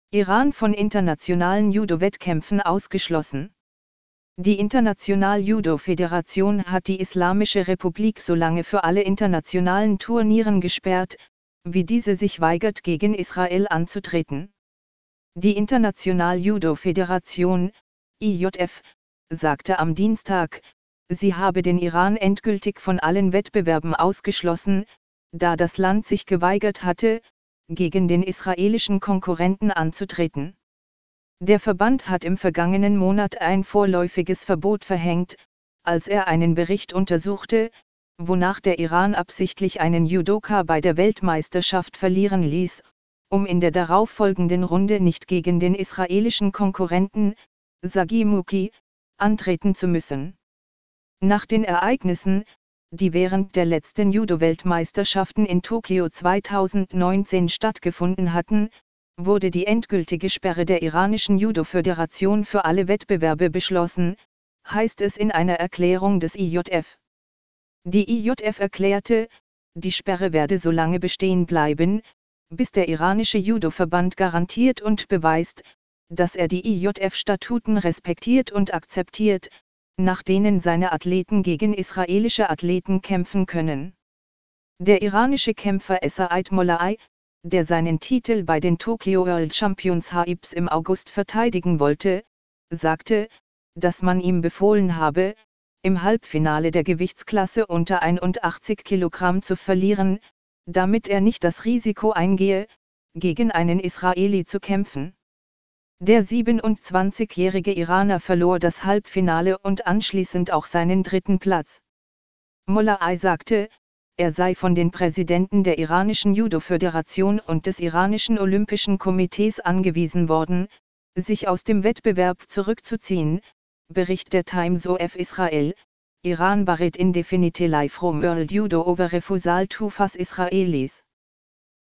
Iran von internationalen Judo-Wettkämpfen ausgeschlossen. Die International-Judo-Föderation hat die Islamische Republik so lange für alle internationalen Turnieren gesperrt, wie diese sich weigert, gegen Israel anzutreten. Die International-Judo-Föderation, IJF, sagte am Dienstag, sie habe den Iran endgültig von allen Wettbewerben ausgeschlossen, da das Land sich geweigert hatte, gegen den israelischen Konkurrenten anzutreten. Der Verband hat im vergangenen Monat ein vorläufiges Verbot verhängt, als er einen Bericht untersuchte, wonach der Iran absichtlich einen Judoka bei der Weltmeisterschaft verlieren ließ, um in der darauffolgenden Runde nicht gegen den israelischen Konkurrenten, Sagi Muki, antreten zu müssen. Nach den Ereignissen, die während der letzten Judo-Weltmeisterschaften in Tokio 2019 stattgefunden hatten, wurde die endgültige Sperre der iranischen Judo-Föderation für alle Wettbewerbe beschlossen, heißt es in einer Erklärung des IJF. Die IJF erklärte, die Sperre werde so lange bestehen bleiben, bis der iranische Judo-Verband garantiert und beweist, dass er die IJF-Statuten respektiert und akzeptiert, nach denen seine Athleten gegen israelische Athleten kämpfen können. Der iranische Kämpfer Said Mollai, der seinen Titel bei den Tokyo World Championships im August verteidigen wollte, sagte, dass man ihm befohlen habe, im Halbfinale der Gewichtsklasse unter 81 Kilogramm zu verlieren, damit er nicht das Risiko eingehe, gegen einen Israeli zu kämpfen. Der 27-jährige Iraner verlor das Halbfinale und anschließend auch seinen dritten Platz. Mollai sagte, er sei von den Präsidenten der iranischen Judo-Föderation und des iranischen Olympischen Komitees angewiesen worden, sich aus dem Wettbewerb zurückzuziehen, Bericht der Times of Israel. Iran barred indefinitely from World Judo over refusal to face Israelis.